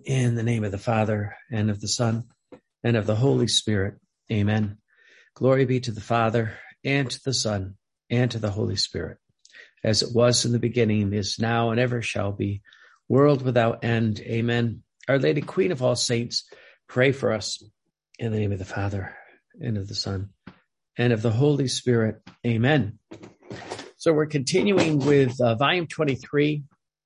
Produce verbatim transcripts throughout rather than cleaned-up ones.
In the name of the Father, and of the Son, and of the Holy Spirit. Amen. Glory be to the Father, and to the Son, and to the Holy Spirit, as it was in the beginning, is now, and ever shall be, world without end. Amen. Our Lady, Queen of all saints, pray for us. In the name of the Father, and of the Son, and of the Holy Spirit. Amen. So we're continuing with uh, volume twenty-three,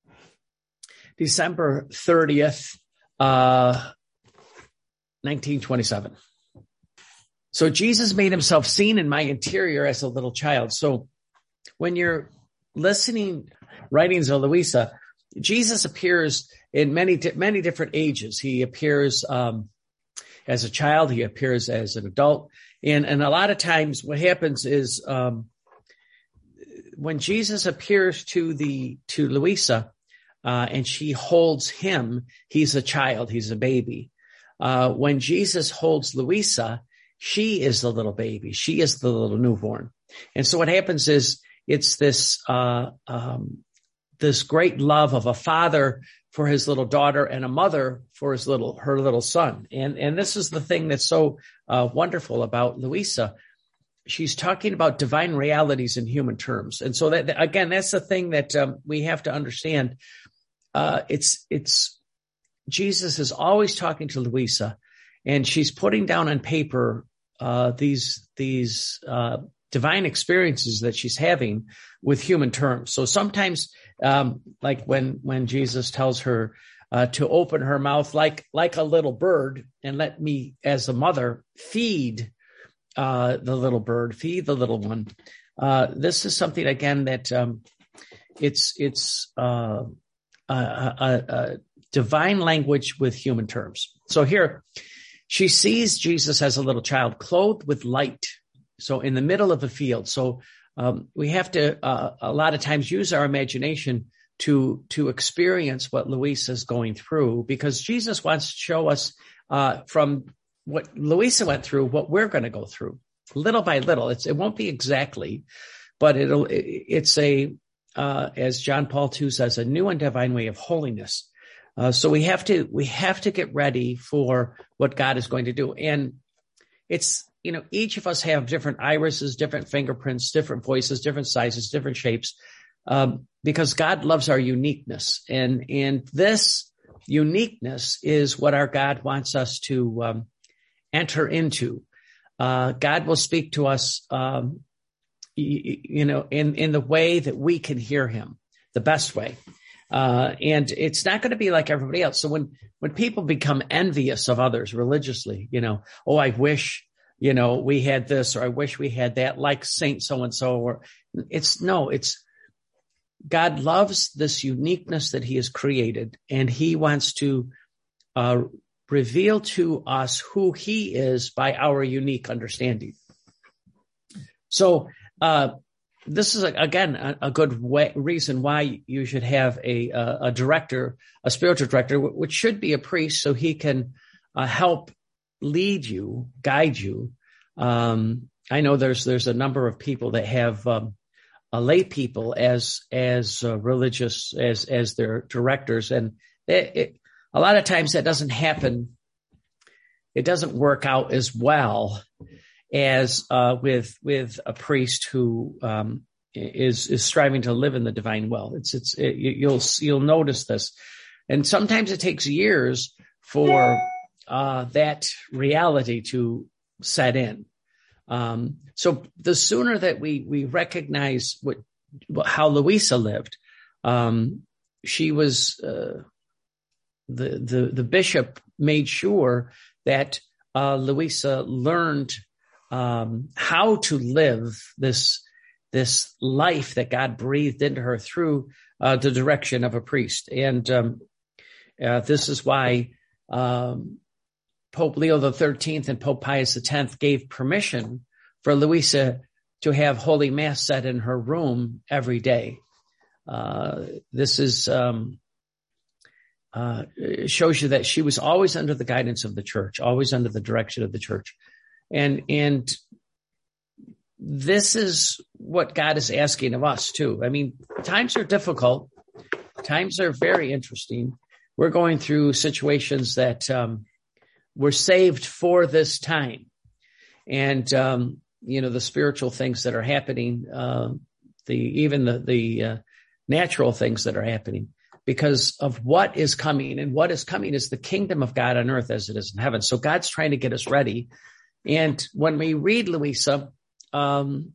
December thirtieth, uh, nineteen twenty-seven. So Jesus made himself seen in my interior as a little child. So when you're listening writings of Luisa, Jesus appears in many, many different ages. He appears um, as a child. He appears as an adult. And, and a lot of times what happens is um, when Jesus appears to the to Luisa, Uh, and she holds him, he's a child, he's a baby. Uh, when Jesus holds Luisa, she is the little baby. She is the little newborn. And so what happens is it's this, uh, um, this great love of a father for his little daughter and a mother for his little, her little son. And, and this is the thing that's so, uh, wonderful about Luisa. She's talking about divine realities in human terms. And so that, again, that's the thing that, um, we have to understand. Uh, it's, it's, Jesus is always talking to Luisa, and she's putting down on paper, uh, these, these, uh, divine experiences that she's having with human terms. So sometimes, um, like when, when Jesus tells her, uh, to open her mouth like, like a little bird and let me as a mother feed, uh, the little bird, feed the little one. Uh, this is something again that, um, it's, it's, uh, A, a, a divine language with human terms. So here, she sees Jesus as a little child clothed with light. So in the middle of a field. So um, we have to uh, a lot of times use our imagination to to experience what Luisa is going through, because Jesus wants to show us uh, from what Luisa went through, what we're going to go through little by little. It's, it won't be exactly, but it'll it, it's a Uh, as John Paul the Second says, a new and divine way of holiness. Uh, so we have to, we have to get ready for what God is going to do. And it's, you know, each of us have different irises, different fingerprints, different voices, different sizes, different shapes, um, because God loves our uniqueness. And, and this uniqueness is what our God wants us to, um, enter into. Uh, God will speak to us, um, you know, in, in the way that we can hear him, the best way. Uh, and it's not going to be like everybody else. So when, when people become envious of others religiously, you know, oh, I wish, you know, we had this, or I wish we had that, like Saint so-and-so, or it's no, it's God loves this uniqueness that he has created, and he wants to, uh, reveal to us who he is by our unique understanding. So, Uh, this is again a, a good way, reason why you should have a, a a director, a spiritual director, which should be a priest, so he can uh, help lead you, guide you. Um, I know there's there's a number of people that have um, uh, lay people as as uh, religious as as their directors, and it, it, a lot of times that doesn't happen. It doesn't work out as well as uh, with with a priest who um, is is striving to live in the divine will. It's it's it, you'll you'll notice this, and sometimes it takes years for uh, that reality to set in. Um, so the sooner that we we recognize what, what how Luisa lived, um, she was uh, the the the bishop made sure that uh, Luisa learned Um, how to live this, this life that God breathed into her through, uh, the direction of a priest. And, um, uh, this is why, um, Pope Leo the thirteenth and Pope Pius the tenth gave permission for Luisa to have Holy Mass said in her room every day. Uh, this is, um, uh, shows you that she was always under the guidance of the church, always under the direction of the church. And, and this is what God is asking of us too. I mean, times are difficult. Times are very interesting. we're going through situations that um, we're saved for this time. And, um, you know, the spiritual things that are happening, uh, the even the, the uh, natural things that are happening because of what is coming. And what is coming is the kingdom of God on earth as it is in heaven. So God's trying to get us ready. And when we read Louisa, um,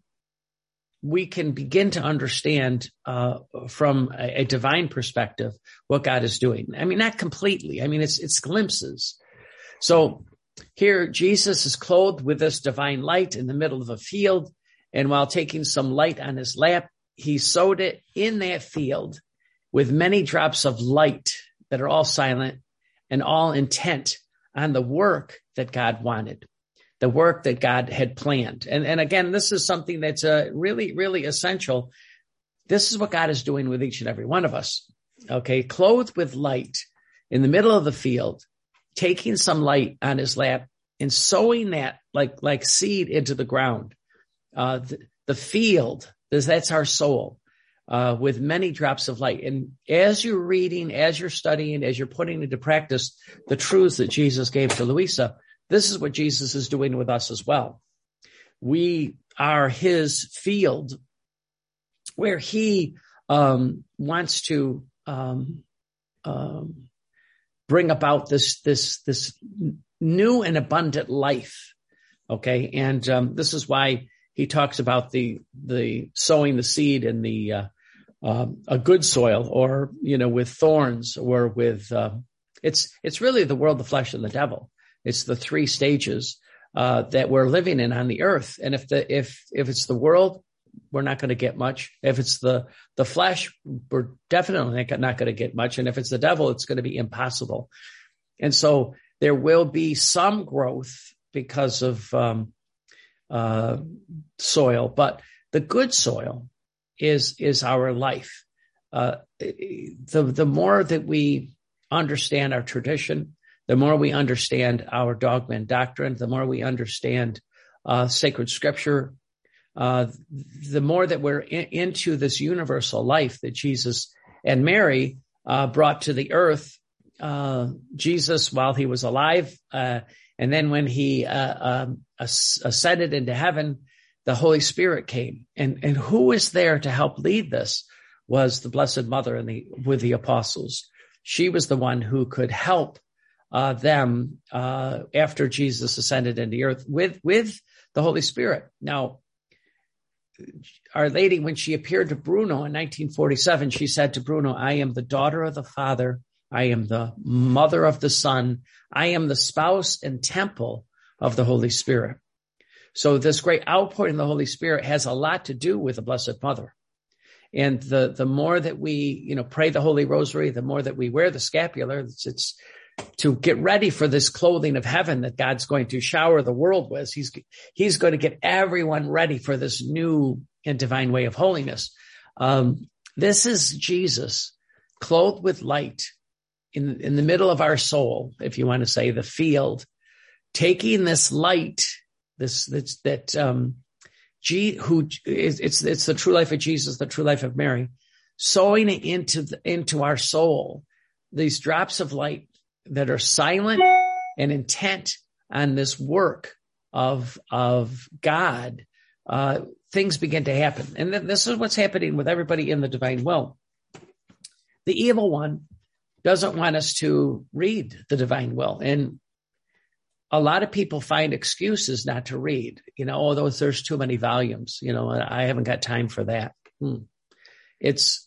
we can begin to understand uh, from a, a divine perspective what God is doing. I mean, not completely. I mean, it's it's glimpses. So here, Jesus is clothed with this divine light in the middle of a field, and while taking some light on his lap, he sowed it in that field with many drops of light that are all silent and all intent on the work that God wanted, the work that God had planned. And, and again, this is something that's uh, really, really essential. This is what God is doing with each and every one of us. Okay, clothed with light in the middle of the field, taking some light on his lap and sowing that like, like seed into the ground. Uh, the, the field, that's our soul, uh, with many drops of light. And as you're reading, as you're studying, as you're putting into practice the truths that Jesus gave to Louisa, this is what Jesus is doing with us as well. We are his field where he um, wants to um, um, bring about this, this, this new and abundant life. Okay. And um, this is why he talks about the, the sowing the seed in the, uh, uh, a good soil, or, you know, with thorns, or with, uh, it's, it's really the world, the flesh, and the devil. It's the three stages, uh, that we're living in on the earth. And if the, if, if it's the world, we're not going to get much. If it's the, the flesh, we're definitely not going to get much. And if it's the devil, it's going to be impossible. And so there will be some growth because of, um, uh, soil, but the good soil is, is our life. Uh, the, the more that we understand our tradition, the more we understand our dogma and doctrine, the more we understand, uh, sacred scripture, uh, the more that we're in, into this universal life that Jesus and Mary, uh, brought to the earth. Uh, Jesus, while he was alive, uh, and then when he, uh, um, ascended into heaven, the Holy Spirit came. And, and who was there to help lead this was the Blessed Mother and the, with the apostles. She was the one who could help, uh, them, uh, after Jesus ascended into the earth with, with the Holy Spirit. Now, Our Lady, when she appeared to Bruno in nineteen forty-seven, she said to Bruno, I am the daughter of the Father. I am the mother of the Son. I am the spouse and temple of the Holy Spirit. So this great outpouring of the Holy Spirit has a lot to do with the Blessed Mother. And the, the more that we, you know, pray the Holy Rosary, the more that we wear the scapular, it's, it's to get ready for this clothing of heaven that God's going to shower the world with. He's, he's going to get everyone ready for this new and divine way of holiness. Um, this is Jesus clothed with light in, in the middle of our soul, if you want to say the field, taking this light, this, this that, um, G, who it's, it's the true life of Jesus, the true life of Mary, sowing it into the, into our soul, these drops of light that are silent and intent on this work of, of God, uh, things begin to happen. And then this is what's happening with everybody in the divine will. The evil one doesn't want us to read the divine will. And a lot of people find excuses not to read, you know, although there's too many volumes, you know, I haven't got time for that. Hmm. It's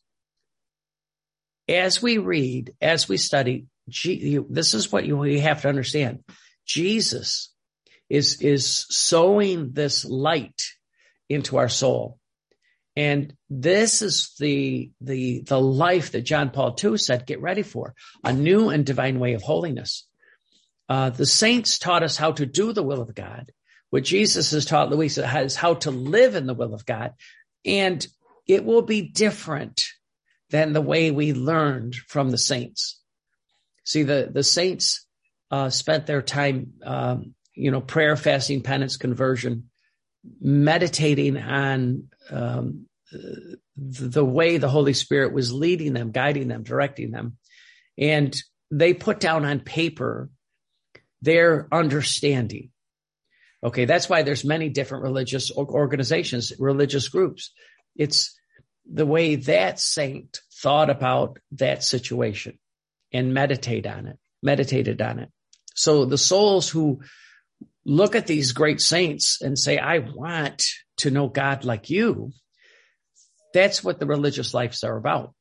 as we read, as we study, this is what you, you have to understand. Jesus is, is sowing this light into our soul. And this is the, the, the life that John Paul the Second said, get ready for a new and divine way of holiness. Uh, the saints taught us how to do the will of God. What Jesus has taught Louisa is how to live in the will of God. And it will be different than the way we learned from the saints. See, the, the saints, uh, spent their time, um, you know, prayer, fasting, penance, conversion, meditating on, um, the way the Holy Spirit was leading them, guiding them, directing them. And they put down on paper their understanding. Okay, that's why there's many different religious organizations, religious groups. It's the way that saint thought about that situation and meditate on it, meditated on it. So the souls who look at these great saints and say, I want to know God like you, that's what the religious lives are about.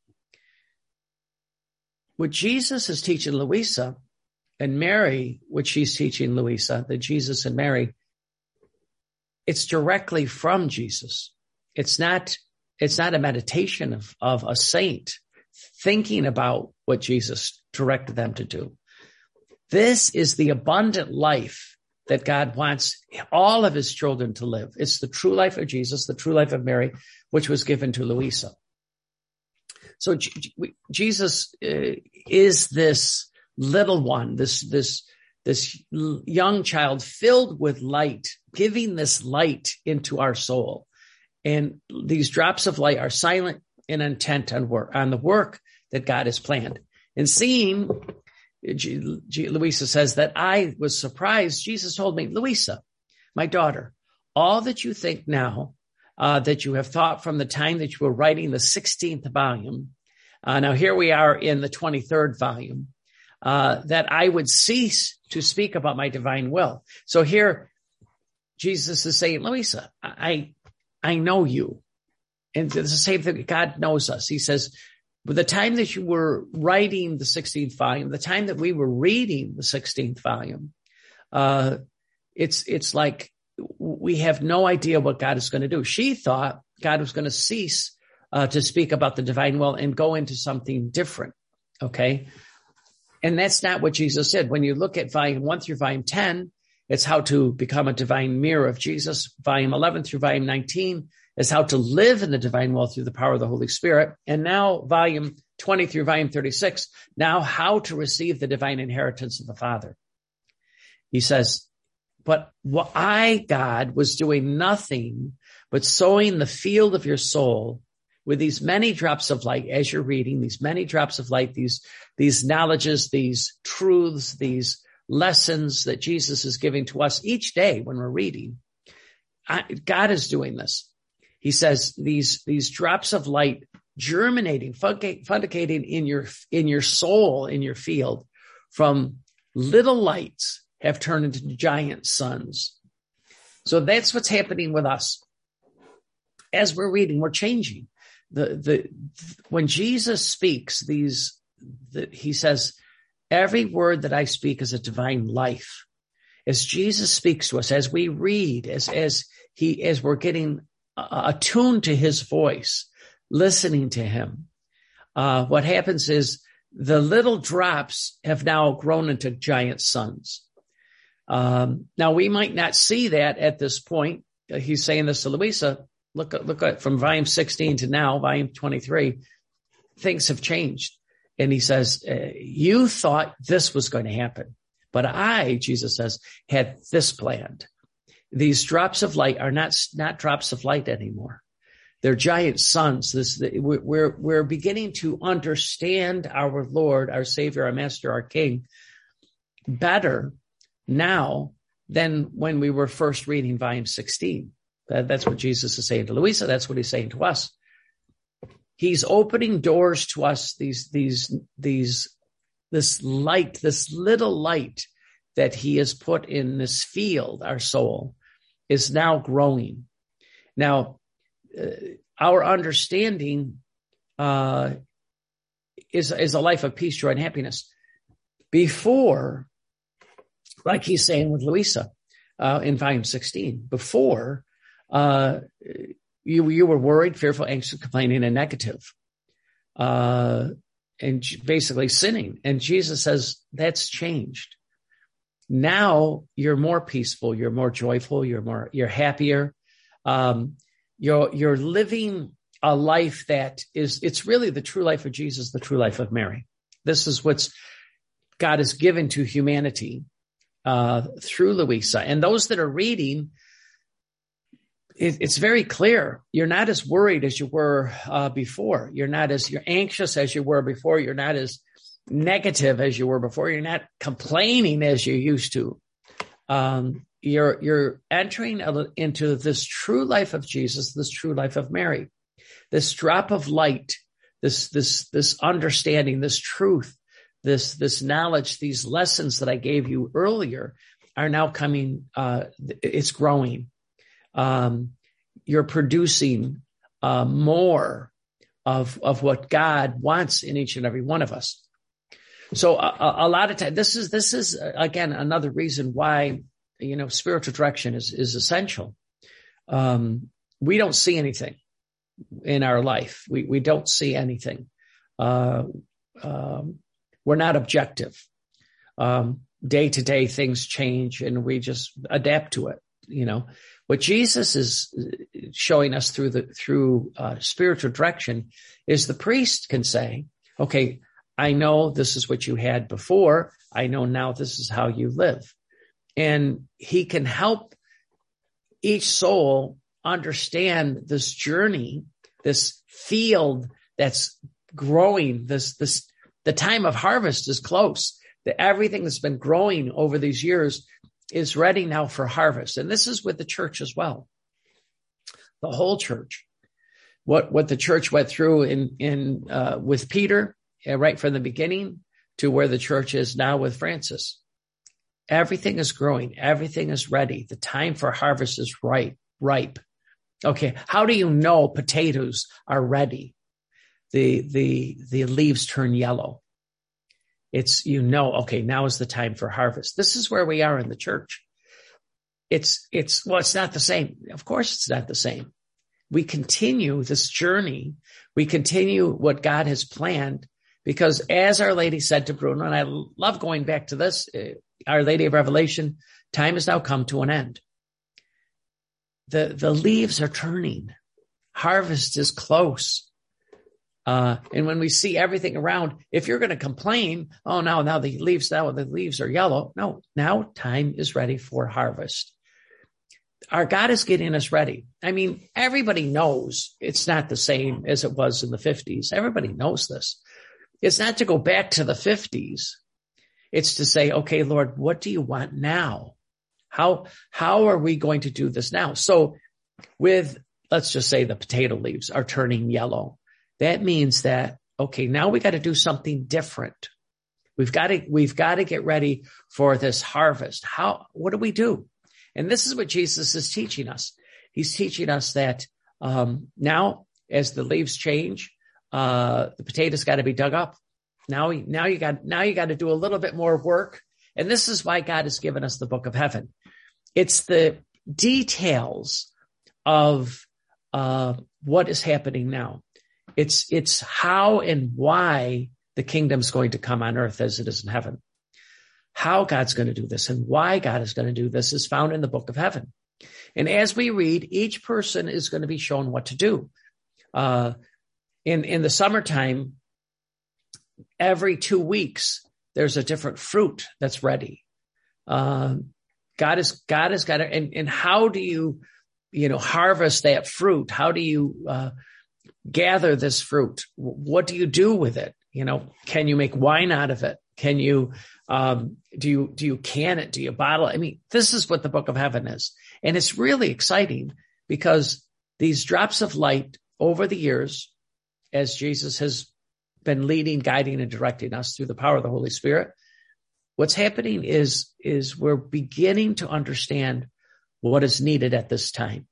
What Jesus is teaching Louisa and Mary, what she's teaching Louisa, the Jesus and Mary, it's directly from Jesus. It's not, it's not a meditation of, of a saint thinking about what Jesus directed them to do. This is the abundant life that God wants all of his children to live. It's the true life of Jesus, the true life of Mary, which was given to Louisa. So G- Jesus uh, is this little one, this, this, this young child filled with light, giving this light into our soul. And these drops of light are silent and intent on work, on the work that God has planned. And seeing, G- G- Louisa says that I was surprised. Jesus told me, Louisa, my daughter, all that you think now, uh, that you have thought from the time that you were writing the sixteenth volume. Uh, now here we are in the twenty-third volume, uh, that I would cease to speak about my divine will. So here Jesus is saying, Louisa, I, I know you. And it's the same thing. God knows us. He says, by the time that you were writing the sixteenth volume, the time that we were reading the sixteenth volume, uh, it's, it's like we have no idea what God is going to do. She thought God was going to cease uh, to speak about the divine will and go into something different. Okay. And that's not what Jesus said. When you look at volume one through volume ten, it's how to become a divine mirror of Jesus. Volume eleven through volume nineteen is how to live in the divine will through the power of the Holy Spirit. And now volume twenty through volume thirty-six, now how to receive the divine inheritance of the Father. He says, but what I, God, was doing nothing but sowing the field of your soul with these many drops of light as you're reading, these many drops of light, these, these knowledges, these truths, these lessons that Jesus is giving to us each day when we're reading. I, God is doing this. He says these, these drops of light germinating, fundicating in your, in your soul, in your field, from little lights have turned into giant suns. So that's what's happening with us. As we're reading, we're changing. The, the, when Jesus speaks these, the, he says, every word that I speak is a divine life. As Jesus speaks to us, as we read, as, as he, as we're getting attuned to his voice, listening to him, uh, what happens is the little drops have now grown into giant suns. Um, now we might not see that at this point. Uh, he's saying this to Louisa. Look at, look at from volume sixteen to now, volume twenty-three, things have changed. And he says, uh, you thought this was going to happen, but I, Jesus says, had this planned. These drops of light are not, not drops of light anymore. They're giant suns. This, we're, we're beginning to understand our Lord, our Savior, our Master, our King better now than when we were first reading volume sixteen. That, that's what Jesus is saying to Louisa. That's what he's saying to us. He's opening doors to us, these, these, these, this light, this little light that he has put in this field, our soul, is now growing. Now, uh, our understanding uh, is, is a life of peace, joy, and happiness. Before, like he's saying with Louisa uh, in volume sixteen, before uh, you, you were worried, fearful, anxious, complaining, and negative, uh, and basically sinning. And Jesus says that's changed. Now you're more peaceful, you're more joyful, you're more, you're happier. Um, you're, you're living a life that is, it's really the true life of Jesus, the true life of Mary. This is what's God has given to humanity, uh, through Louisa. And those that are reading, it, it's very clear. You're not as worried as you were, uh, before. You're not as, you're anxious as you were before. You're not as negative as you were before. You're not complaining as you used to. Um, you're, you're entering into this true life of Jesus, this true life of Mary, this drop of light, this, this, this understanding, this truth, this, this knowledge, these lessons that I gave you earlier are now coming, uh, it's growing. Um, you're producing, uh, more of, of what God wants in each and every one of us. So a, a lot of time, this is, this is again, another reason why, you know, spiritual direction is, is essential. Um, we don't see anything in our life. We, we don't see anything. Uh, um, we're not objective. Um, day to day things change and we just adapt to it. You know, what Jesus is showing us through the, through, uh, spiritual direction is the priest can say, okay, I know this is what you had before. I know now this is how you live. And he can help each soul understand this journey, this field that's growing, this, this, the time of harvest is close. That everything that's been growing over these years is ready now for harvest. And this is with the church as well. The whole church. What, what the church went through in, in, uh, with Peter, uh, right from the beginning to where the church is now with Francis. Everything is growing. Everything is ready. The time for harvest is ripe, ripe. Okay. How do you know potatoes are ready? The, the, the leaves turn yellow. It's, you know, okay, now is the time for harvest. This is where we are in the church. It's, it's, well, it's not the same. Of course, it's not the same. We continue this journey. We continue what God has planned because as Our Lady said to Bruno, and I love going back to this, Our Lady of Revelation, time has now come to an end. The, the leaves are turning. Harvest is close. Uh, and when we see everything around, if you're going to complain, oh, no, now the leaves, now the leaves are yellow. No, now time is ready for harvest. Our God is getting us ready. I mean, everybody knows it's not the same as it was in the fifties. Everybody knows this. It's not to go back to the fifties. It's to say, okay, Lord, what do you want now? How, how are we going to do this now? So with, let's just say the potato leaves are turning yellow. That means that, okay, now we got to do something different. We've got to, we've got to get ready for this harvest. How, what do we do? And this is what Jesus is teaching us. He's teaching us that, um, now as the leaves change, uh, the potatoes got to be dug up. Now, now you got, now you got to do a little bit more work. And this is why God has given us the book of heaven. It's the details of, uh, what is happening now. It's, it's how and why the kingdom's going to come on earth as it is in heaven. How God's going to do this and why God is going to do this is found in the book of heaven. And as we read, each person is going to be shown what to do. Uh, in, in the summertime, every two weeks, there's a different fruit that's ready. Um, God is, God has got to, and, and how do you, you know, harvest that fruit? How do you, uh, gather this fruit? What do you do with it? You know, can you make wine out of it? Can you, um, do you, do you can it? Do you bottle it? I mean, this is what the book of heaven is. And it's really exciting because these drops of light over the years, as Jesus has been leading, guiding, and directing us through the power of the Holy Spirit, what's happening is, is we're beginning to understand what is needed at this time.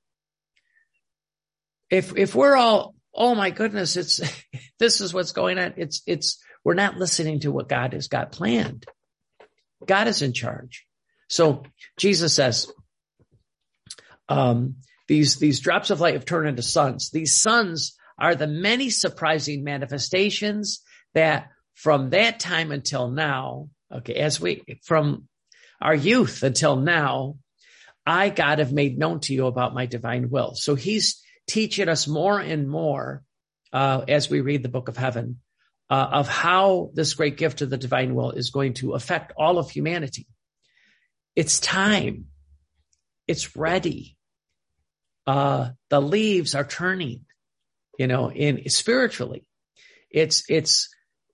If, if we're all, oh my goodness, it's, this is what's going on. It's, it's, we're not listening to what God has got planned. God is in charge. So Jesus says, um, these, these drops of light have turned into suns. These suns are the many surprising manifestations that from that time until now, okay, as we, from our youth until now, I, God, have made known to you about my divine will. So he's teaching us more and more, uh, as we read the book of heaven, uh, of how this great gift of the divine will is going to affect all of humanity. It's time. It's ready. Uh, the leaves are turning, you know, in spiritually. It's, it's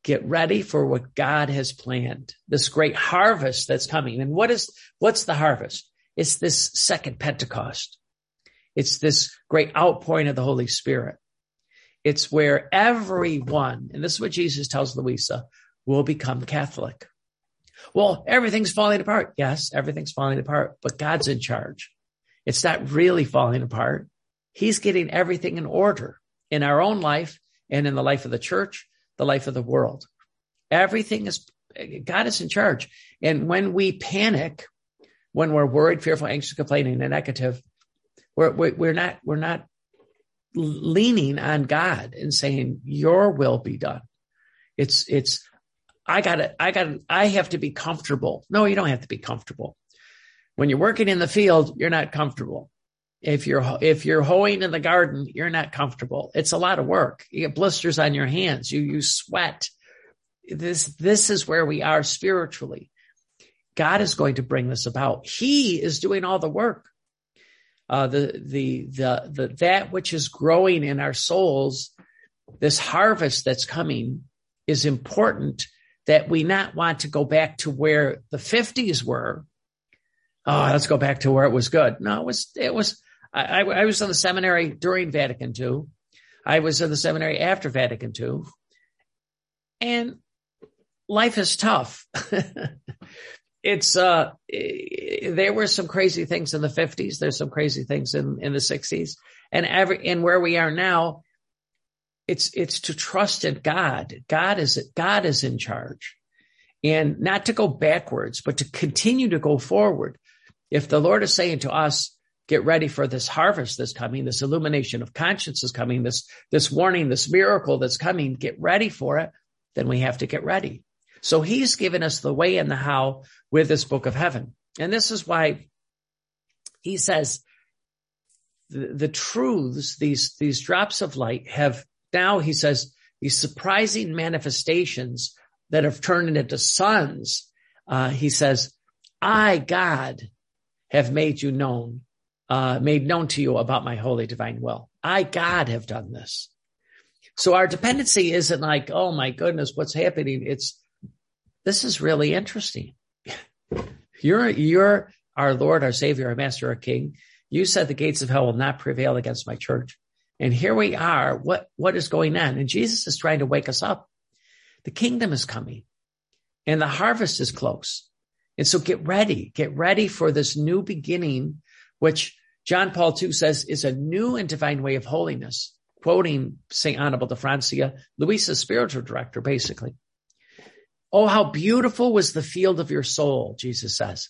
Get ready for what God has planned, this great harvest that's coming. And what is, what's the harvest? It's this second Pentecost. It's this great outpouring of the Holy Spirit. It's where everyone, and this is what Jesus tells Louisa, will become Catholic. Well, everything's falling apart. Yes, everything's falling apart, but God's in charge. It's not really falling apart. He's getting everything in order in our own life and in the life of the church, the life of the world. Everything is, God is in charge. And when we panic, when we're worried, fearful, anxious, complaining, and negative, we're, we're not, we're not leaning on God and saying, your will be done. It's, it's, I gotta, I gotta, I have to be comfortable. No, you don't have to be comfortable. When you're working in the field, you're not comfortable. If you're, if you're hoeing in the garden, you're not comfortable. It's a lot of work. You get blisters on your hands. You, you sweat. This, this is where we are spiritually. God is going to bring this about. He is doing all the work. Uh, the, the, the, the, that which is growing in our souls, this harvest that's coming is important, that we not want to go back to where the fifties were. Oh, let's go back to where it was good. No, it was, it was, I, I was in the seminary during Vatican Two. I was in the seminary after Vatican Two. And life is tough. It's, uh, there were some crazy things in the fifties. There's some crazy things in, in the sixties. And every, and where we are now, it's, it's to trust in God. God is, God is in charge, and not to go backwards, but to continue to go forward. If the Lord is saying to us, get ready for this harvest that's coming, this illumination of conscience is coming, this, this warning, this miracle that's coming, get ready for it, then we have to get ready. So he's given us the way and the how with this book of heaven. And this is why he says the, the truths, these, these drops of light have now, he says, these surprising manifestations that have turned into sons. Uh, he says, I, God, have made you known, uh, made known to you about my holy divine will. I, God, have done this. So our dependency isn't like, oh my goodness, what's happening? It's, this is really interesting. You're, you're our Lord, our Savior, our Master, our King. You said the gates of hell will not prevail against my church. And here we are. What, what is going on? And Jesus is trying to wake us up. The kingdom is coming and the harvest is close. And so get ready, get ready for this new beginning, which John Paul the Second says is a new and divine way of holiness, quoting Saint Annibal de Francia, Louisa's spiritual director, basically. Oh, how beautiful was the field of your soul, Jesus says.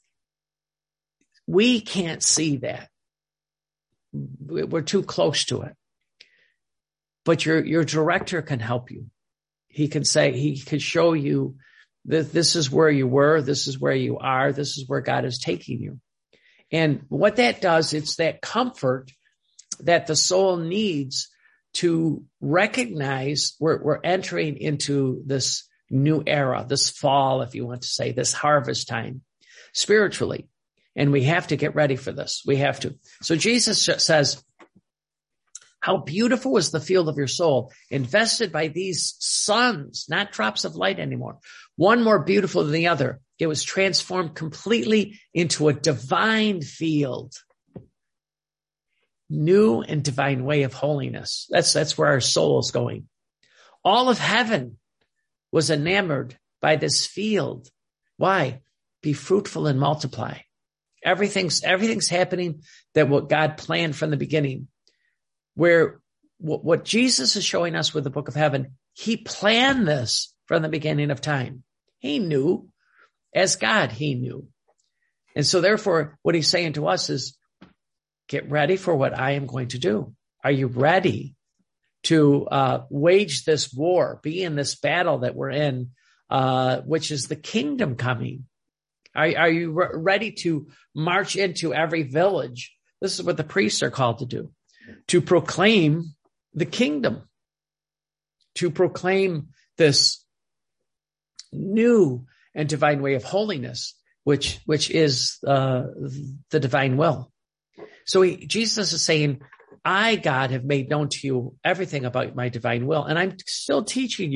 We can't see that. We're too close to it. But your, your director can help you. He can say, he can show you that this is where you were, this is where you are, this is where God is taking you. And what that does, it's that comfort that the soul needs to recognize we're, we're entering into this new era, this fall, if you want to say, this harvest time spiritually. And we have to get ready for this. We have to. So Jesus says, how beautiful is the field of your soul, invested by these suns, not drops of light anymore. One more beautiful than the other. It was transformed completely into a divine field. New and divine way of holiness. That's, that's where our soul is going. All of heaven was enamored by this field. Why? Be fruitful and multiply. Everything's, everything's happening that what God planned from the beginning. Where what, what Jesus is showing us with the book of heaven, he planned this from the beginning of time. He knew. As God, he knew. And so therefore, what he's saying to us is, get ready for what I am going to do. Are you ready to uh, wage this war, be in this battle that we're in, uh, which is the kingdom coming? Are, are you re- ready to march into every village? This is what the priests are called to do, to proclaim the kingdom, to proclaim this new and divine way of holiness, which, which is uh, the divine will. So he, Jesus is saying, I, God, have made known to you everything about my divine will, and I'm still teaching you.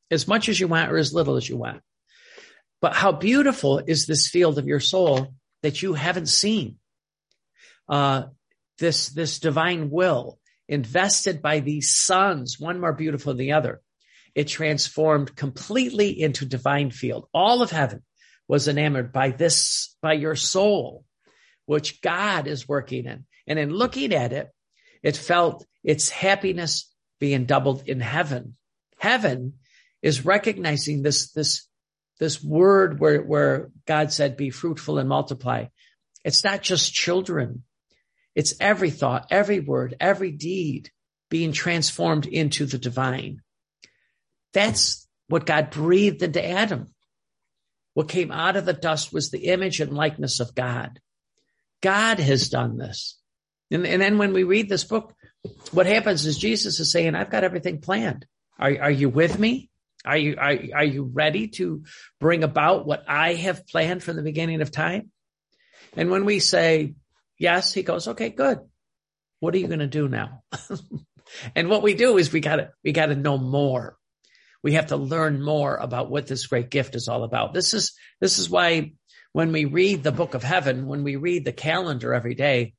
as much as you want or as little as you want. But how beautiful is this field of your soul that you haven't seen? Uh, this, this divine will invested by these sons, one more beautiful than the other. It transformed completely into divine field. All of heaven was enamored by this, by your soul, which God is working in. And in looking at it, it felt its happiness being doubled in heaven. Heaven is recognizing this, this, this word where, where God said, be fruitful and multiply. It's not just children. It's every thought, every word, every deed being transformed into the divine. That's what God breathed into Adam. What came out of the dust was the image and likeness of God. God has done this. And, and then when we read this book, what happens is Jesus is saying, I've got everything planned. Are, are you with me? Are you, are, are you ready to bring about what I have planned from the beginning of time? And when we say yes, he goes, okay, good. What are you going to do now? And what we do is we gotta, we gotta know more. We have to learn more about what this great gift is all about. This is, this is why when we read the book of heaven, when we read the calendar every day,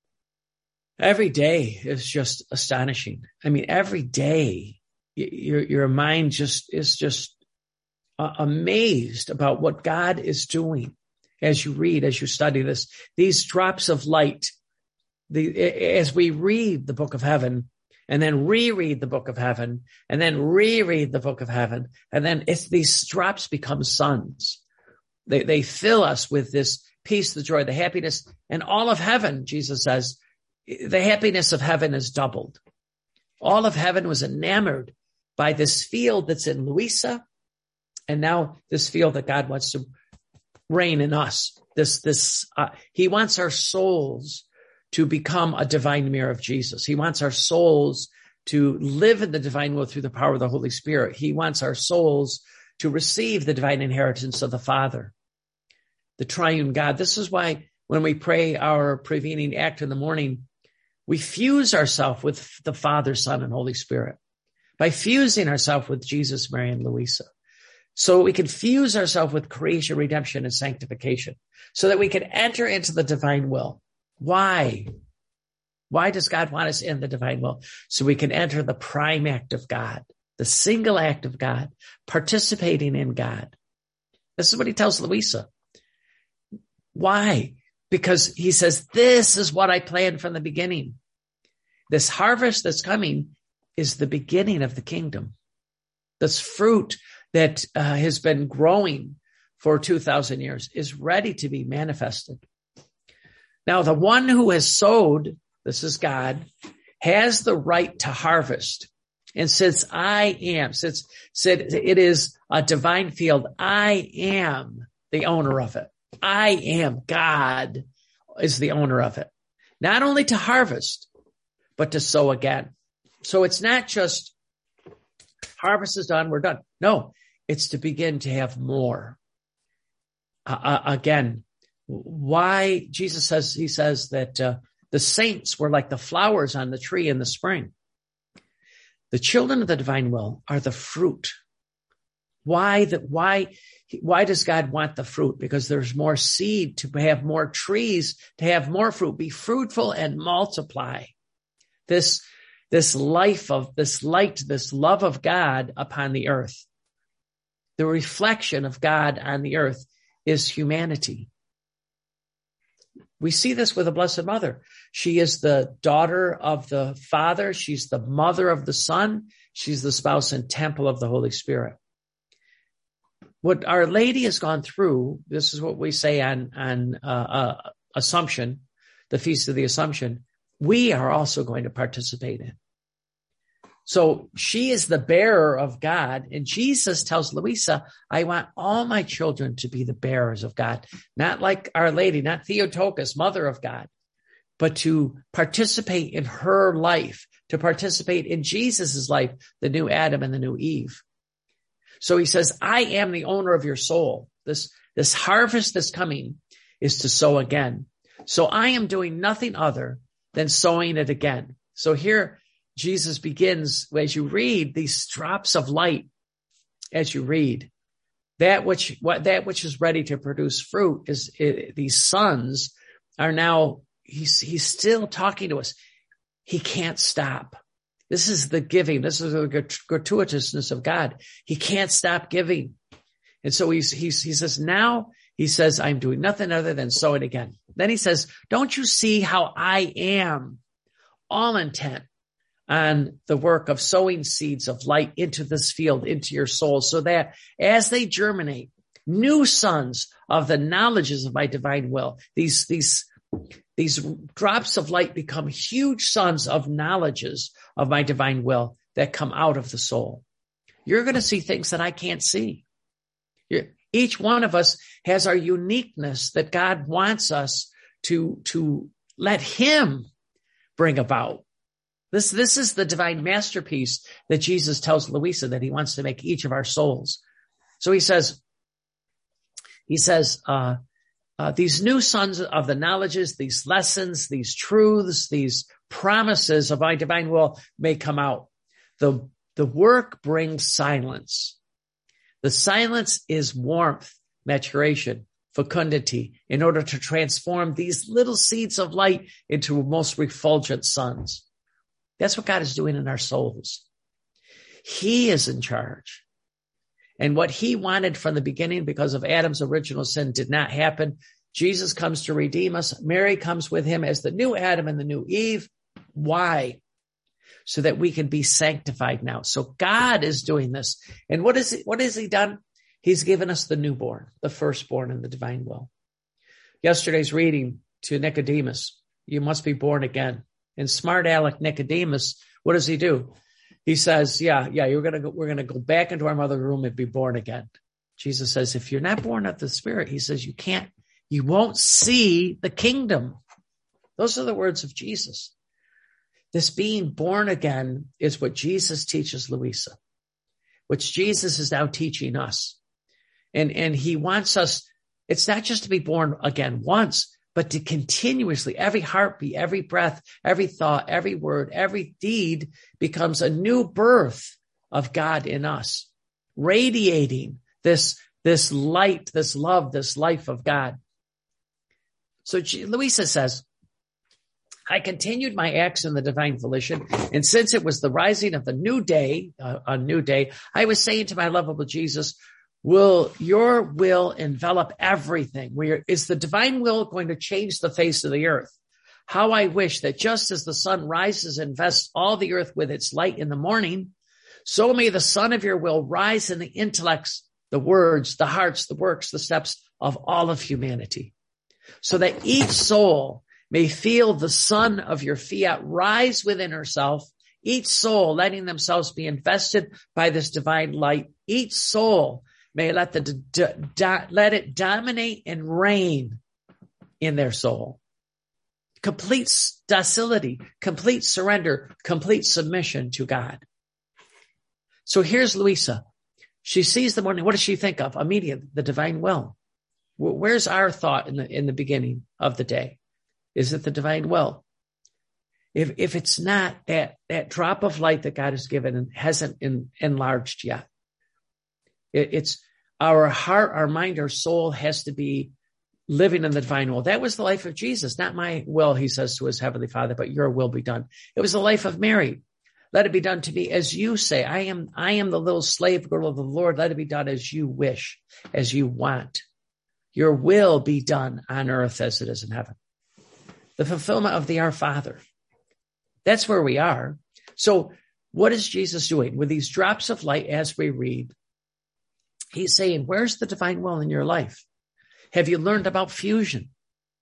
every day is just astonishing. I mean, every day your, your mind just is just uh, amazed about what God is doing as you read, as you study this, these drops of light, the, as we read the book of heaven, and then reread the book of heaven, and then reread the book of heaven. And then it's, these drops become suns. They, they fill us with this peace, the joy, the happiness, and all of heaven, Jesus says, the happiness of heaven is doubled. All of heaven was enamored by this field that's in Louisa, and now this field that God wants to reign in us. This, this, uh, he wants our souls to become a divine mirror of Jesus. He wants our souls to live in the divine will through the power of the Holy Spirit. He wants our souls to receive the divine inheritance of the Father, the triune God. This is why when we pray our prevening act in the morning, we fuse ourselves with the Father, Son, and Holy Spirit by fusing ourselves with Jesus, Mary, and Louisa. So we can fuse ourselves with creation, redemption, and sanctification so that we can enter into the divine will. Why? Why does God want us in the divine will? So we can enter the prime act of God, the single act of God, participating in God. This is what he tells Louisa. Why? Because he says, this is what I planned from the beginning. This harvest that's coming is the beginning of the kingdom. This fruit that uh, has been growing for two thousand years is ready to be manifested. Now, the one who has sowed, this is God, has the right to harvest. And since I am, since, since it is a divine field, I am the owner of it. I am, God is the owner of it. Not only to harvest, but to sow again. So it's not just harvest is done, we're done. No, it's to begin to have more. Uh, uh, again, why Jesus says, he says that uh, the saints were like the flowers on the tree in the spring. The children of the divine will are the fruit. Why that? Why? Why does God want the fruit? Because there's more seed to have more trees, to have more fruit. Be fruitful and multiply. This, this life of this light, this love of God upon the earth. The reflection of God on the earth is humanity. We see this with the Blessed Mother. She is the daughter of the Father. She's the mother of the Son. She's the spouse and temple of the Holy Spirit. What Our Lady has gone through, this is what we say on, on uh, uh, Assumption, the Feast of the Assumption, we are also going to participate in. So she is the bearer of God, and Jesus tells Louisa, I want all my children to be the bearers of God, not like Our Lady, not Theotokos, mother of God, but to participate in her life, to participate in Jesus's life, the new Adam and the new Eve. So he says, I am the owner of your soul. This, this harvest that's coming is to sow again. So I am doing nothing other than sowing it again. So here, Jesus begins, as you read these drops of light, as you read. That which, what, that which is ready to produce fruit is, it, these sons are now, he's, he's still talking to us. He can't stop. This is the giving. This is the gratuitousness of God. He can't stop giving. And so he's, he's, he says, now he says, I'm doing nothing other than sow it again. Then he says, don't you see how I am all intent on the work of sowing seeds of light into this field, into your soul, so that as they germinate, new sons of the knowledges of my divine will, these, these, these drops of light become huge sons of knowledges of my divine will that come out of the soul. You're going to see things that I can't see. You're, each one of us has our uniqueness that God wants us to, to let him bring about. This, this is the divine masterpiece that Jesus tells Louisa that he wants to make each of our souls. So he says, he says, uh, uh, these new sons of the knowledges, these lessons, these truths, these promises of my divine will may come out. The, the work brings silence. The silence is warmth, maturation, fecundity, in order to transform these little seeds of light into most refulgent sons. That's what God is doing in our souls. He is in charge. And what he wanted from the beginning, because of Adam's original sin, did not happen. Jesus comes to redeem us. Mary comes with him as the new Adam and the new Eve. Why? So that we can be sanctified now. So God is doing this. And what is he, what has he done? He's given us the newborn, the firstborn in the divine will. Yesterday's reading to Nicodemus, you must be born again. And smart aleck Nicodemus, what does he do? He says, yeah, yeah, you're going to go, we're going to go back into our mother's womb and be born again. Jesus says, if you're not born of the Spirit, he says, you can't, you won't see the kingdom. Those are the words of Jesus. This being born again is what Jesus teaches Louisa, which Jesus is now teaching us. And, and he wants us, it's not just to be born again once, but to continuously, every heartbeat, every breath, every thought, every word, every deed becomes a new birth of God in us, radiating this, this light, this love, this life of God. So Louisa says, I continued my acts in the divine volition, and since it was the rising of the new day, uh, a new day, I was saying to my lovable Jesus, will your will envelop everything? Where is the divine will going to change the face of the earth? How I wish that just as the sun rises and invests all the earth with its light in the morning, so may the sun of your will rise in the intellects, the words, the hearts, the works, the steps of all of humanity, so that each soul may feel the sun of your fiat rise within herself, each soul letting themselves be invested by this divine light, each soul may let the do, do, let it dominate and reign in their soul. Complete docility, complete surrender, complete submission to God. So here's Louisa. She sees the morning. What does she think of? Immediately, the divine will. Where's our thought in the in the beginning of the day? Is it the divine will? If if it's not, that that drop of light that God has given and hasn't in, enlarged yet. It, it's our heart, our mind, our soul has to be living in the divine will. That was the life of Jesus, not my will, he says to his heavenly Father, but your will be done. It was the life of Mary. Let it be done to me as you say. I am, I am the little slave girl of the Lord. Let it be done as you wish, as you want. Your will be done on earth as it is in heaven. The fulfillment of the Our Father. That's where we are. So what is Jesus doing with these drops of light as we read? He's saying, where's the divine will in your life? Have you learned about fusion?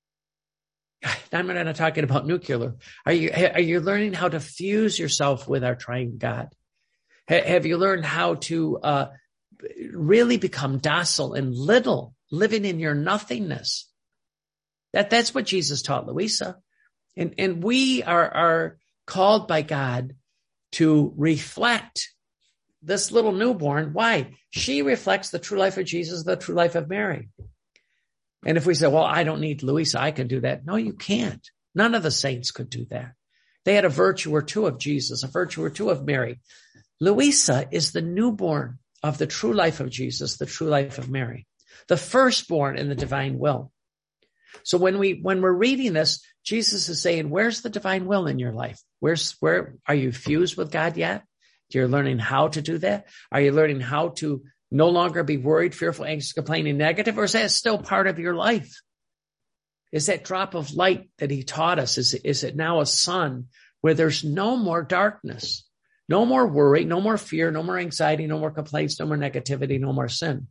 I'm not talking about nuclear. Are you, are you learning how to fuse yourself with our triune God? Have you learned how to uh, really become docile and little, living in your nothingness? That, that's what Jesus taught Louisa. And, and we are, are called by God to reflect this little newborn. Why? She reflects the true life of Jesus, the true life of Mary. And if we say, well, I don't need Louisa, I can do that. No, you can't. None of the saints could do that. They had a virtue or two of Jesus, a virtue or two of Mary. Louisa is the newborn of the true life of Jesus, the true life of Mary, the firstborn in the divine will. So when we, when we're reading this, Jesus is saying, where's the divine will in your life? Where's, where are you fused with God yet? You're learning how to do that? Are you learning how to no longer be worried, fearful, anxious, complaining, negative, or is that still part of your life? Is that drop of light that he taught us, is, is it now a sun where there's no more darkness, no more worry, no more fear, no more anxiety, no more complaints, no more negativity, no more sin?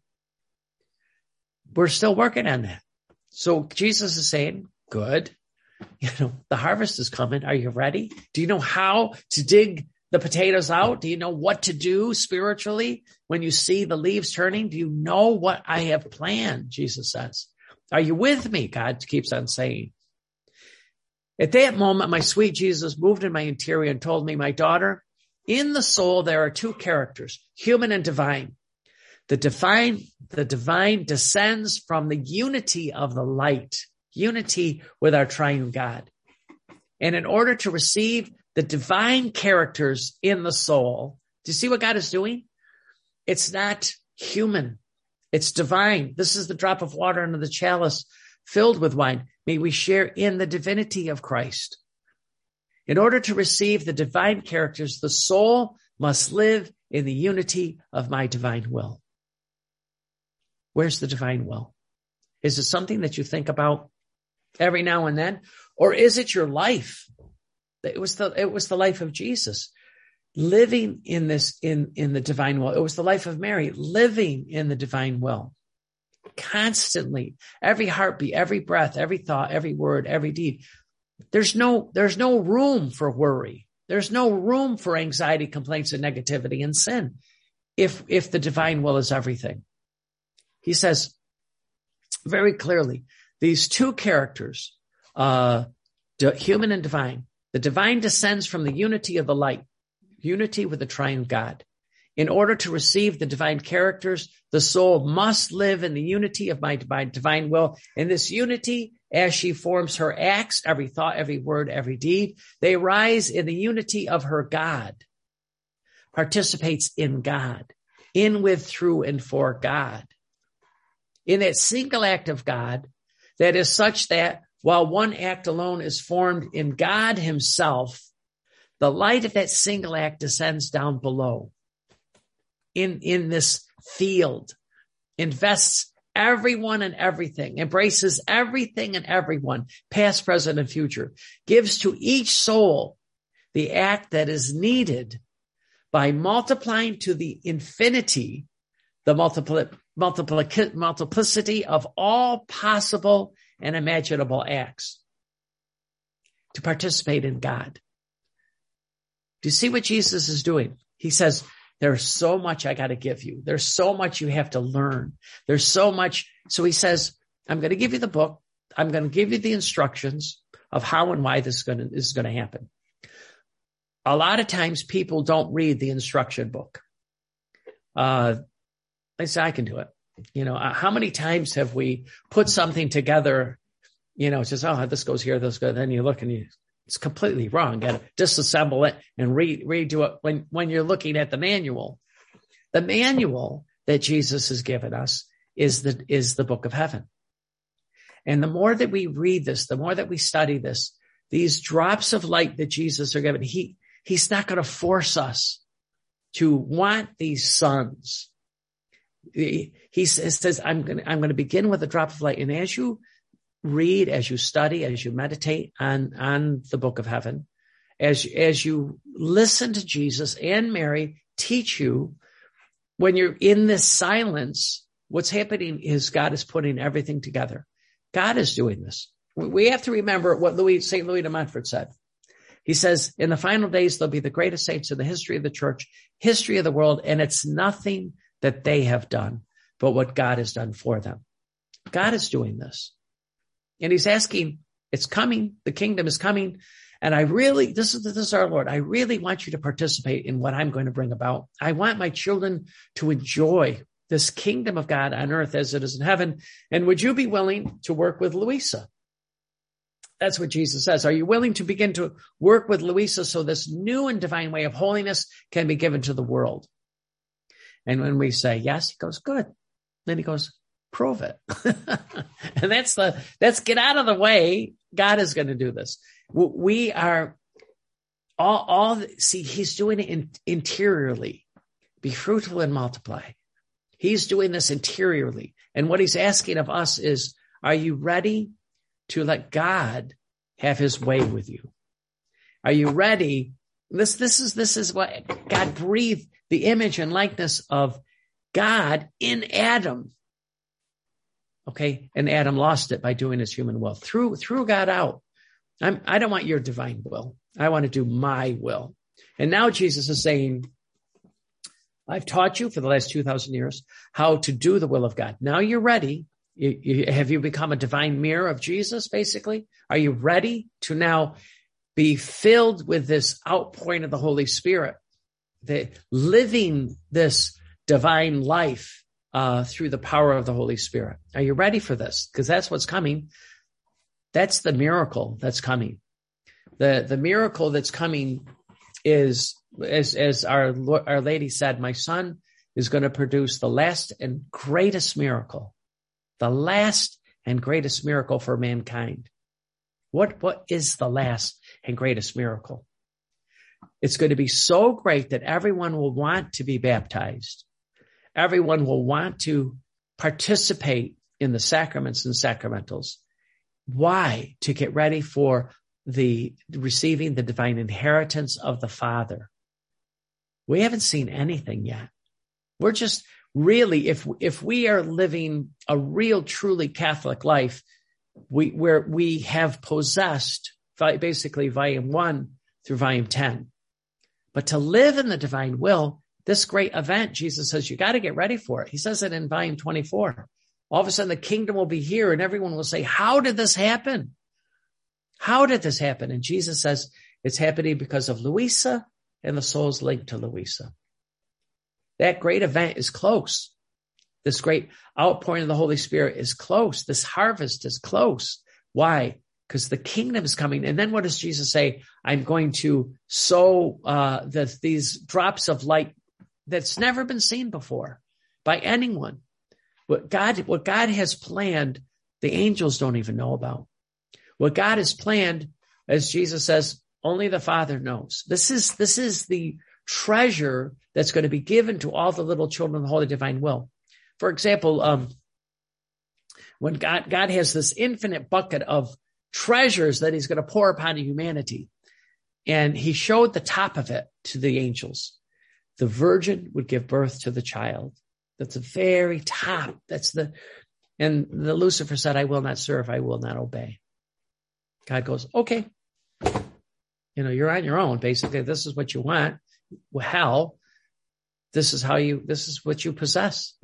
We're still working on that. So Jesus is saying, good, you know, the harvest is coming. Are you ready? Do you know how to dig the potatoes out? Do you know what to do spiritually when you see the leaves turning? Do you know what I have planned? Jesus says. Are you with me? God keeps on saying. At that moment, my sweet Jesus moved in my interior and told me, my daughter, in the soul, there are two characters, human and divine. The divine, the divine descends from the unity of the light, unity with our triune God. And in order to receive the divine characters in the soul, do you see what God is doing? It's not human. It's divine. This is the drop of water into the chalice filled with wine. May we share in the divinity of Christ. In order to receive the divine characters, the soul must live in the unity of my divine will. Where's the divine will? Is it something that you think about every now and then? Or is it your life? It was the, it was the life of Jesus living in this, in, in the divine will. It was the life of Mary living in the divine will. Constantly, every heartbeat, every breath, every thought, every word, every deed. There's no, there's no room for worry. There's no room for anxiety, complaints, and negativity and sin. If, if the divine will is everything. He says very clearly, these two characters, uh, human and divine, the divine descends from the unity of the light, unity with the triune God. In order to receive the divine characters, the soul must live in the unity of my divine, divine will. In this unity, as she forms her acts, every thought, every word, every deed, they rise in the unity of her God, participates in God, in, with, through, and for God. In that single act of God that is such that while one act alone is formed in God himself, the light of that single act descends down below in, in this field, invests everyone and everything, embraces everything and everyone, past, present, and future, gives to each soul the act that is needed by multiplying to the infinity the multipli- multiplic- multiplicity of all possible and imaginable acts to participate in God. Do you see what Jesus is doing? He says, there's so much I got to give you. There's so much you have to learn. There's so much. So he says, I'm going to give you the book. I'm going to give you the instructions of how and why this is going to, this is going to happen. A lot of times people don't read the instruction book. Uh, They say, I can do it. You know, how many times have we put something together, you know, it says, oh, this goes here, this goes, then you look and you, it's completely wrong. Got to disassemble it and re, redo it when, when you're looking at the manual. The manual that Jesus has given us is the, is the book of heaven. And the more that we read this, the more that we study this, these drops of light that Jesus are given, he, he's not going to force us to want these suns. He, he says, I'm going to, I'm going to begin with a drop of light. And as you read, as you study, as you meditate on, on the book of heaven, as, as you listen to Jesus and Mary teach you, when you're in this silence, what's happening is God is putting everything together. God is doing this. We have to remember what Louis, Saint Louis de Montfort said. He says, in the final days, there'll be the greatest saints in the history of the church, history of the world, and it's nothing that they have done, but what God has done for them. God is doing this. And he's asking, it's coming, the kingdom is coming. And I really, this is, this is our Lord. I really want you to participate in what I'm going to bring about. I want my children to enjoy this kingdom of God on earth as it is in heaven. And would you be willing to work with Louisa? That's what Jesus says. Are you willing to begin to work with Louisa so this new and divine way of holiness can be given to the world? And when we say yes, he goes, good. Then he goes, prove it. And that's the, that's get out of the way. God is going to do this. We are all, all, see, he's doing it in, interiorly. Be fruitful and multiply. He's doing this interiorly. And what he's asking of us is, are you ready to let God have his way with you? Are you ready? This, this is, this is what God breathed, the image and likeness of God in Adam. Okay. And Adam lost it by doing his human will. Threw, threw God out. I'm, I don't want your divine will. I want to do my will. And now Jesus is saying, I've taught you for the last two thousand years how to do the will of God. Now you're ready. You, you, have you become a divine mirror of Jesus, basically? Are you ready to now be filled with this outpouring of the Holy Spirit, the living this divine life uh, through the power of the Holy Spirit? Are you ready for this? Because that's what's coming. That's the miracle that's coming. The, the miracle that's coming is, as, as our, our lady said, my son is going to produce the last and greatest miracle, the last and greatest miracle for mankind. What, what is the last and greatest miracle? It's going to be so great that everyone will want to be baptized. Everyone will want to participate in the sacraments and sacramentals. Why? To get ready for the receiving the divine inheritance of the Father. We haven't seen anything yet. We're just really, if, if we are living a real, truly Catholic life, we, where we have possessed basically volume one through volume ten. But to live in the divine will, this great event, Jesus says, you got to get ready for it. He says it in volume twenty-four. All of a sudden the kingdom will be here and everyone will say, how did this happen? How did this happen? And Jesus says it's happening because of Louisa and the souls linked to Louisa. That great event is close. This great outpouring of the Holy Spirit is close. This harvest is close. Why? Because the kingdom is coming. And then what does Jesus say? I'm going to sow uh, the, these drops of light that's never been seen before by anyone. What God, what God has planned, the angels don't even know about. What God has planned, as Jesus says, only the Father knows. This is, this is the treasure that's going to be given to all the little children of the Holy Divine Will. For example, um, when God, God has this infinite bucket of treasures that he's going to pour upon humanity, and he showed the top of it to the angels. The virgin would give birth to the child. That's the very top. That's the, and the Lucifer said, I will not serve. I will not obey. God goes, okay. You know, you're on your own. Basically, this is what you want. Well, hell, this is how you, this is what you possess.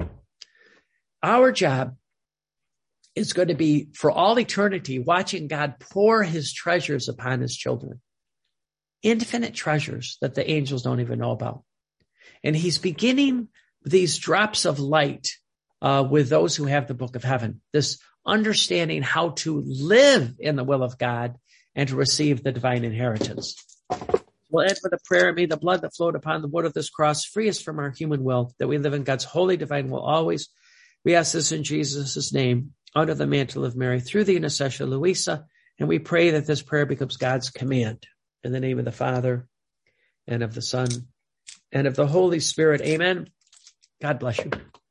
Our job is going to be for all eternity watching God pour his treasures upon his children. Infinite treasures that the angels don't even know about. And he's beginning these drops of light uh, with those who have the book of heaven, this understanding how to live in the will of God and to receive the divine inheritance. We'll end with a prayer. May the blood that flowed upon the wood of this cross free us from our human will, that we live in God's holy divine will always. We ask this in Jesus' name, under the mantle of Mary, through the intercession of Louisa, and we pray that this prayer becomes God's command. In the name of the Father, and of the Son, and of the Holy Spirit. Amen. God bless you.